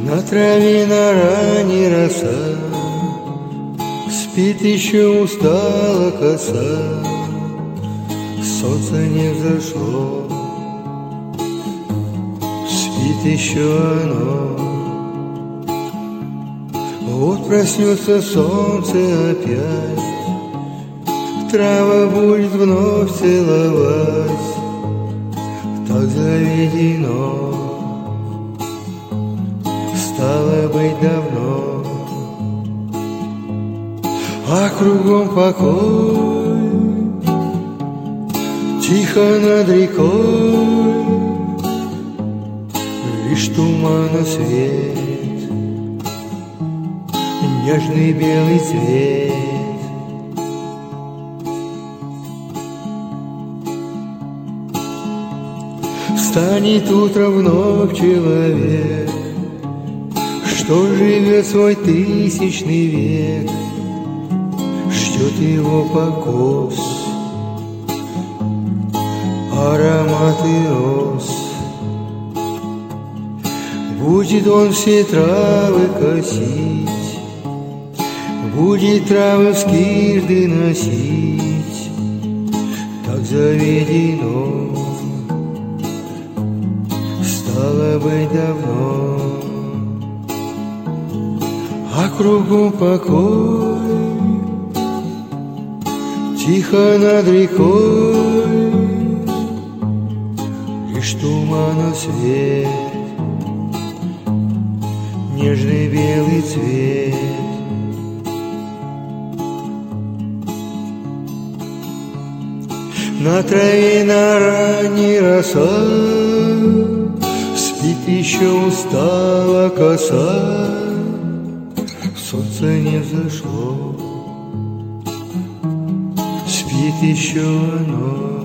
На траве на ране роса, спит еще устала коса, солнце не взошло, спит еще оно. Вот проснется солнце опять, трава будет вновь целовать, так заведено, стало быть давно. А кругом покой, тихо над рекой, лишь тумана свет, нежный белый цвет. Встанет утром вновь человек, что живет свой тысячный век, ждет его покос, ароматы роз. Будет он все травы косить, будет травы в скирды носить, так заведено, стало быть давно. А кругом покой, тихо над рекой, лишь тумана свет, нежный белый цвет. На траве на ране роса, спит еще устала коса, солнце не взошло, спит еще оно.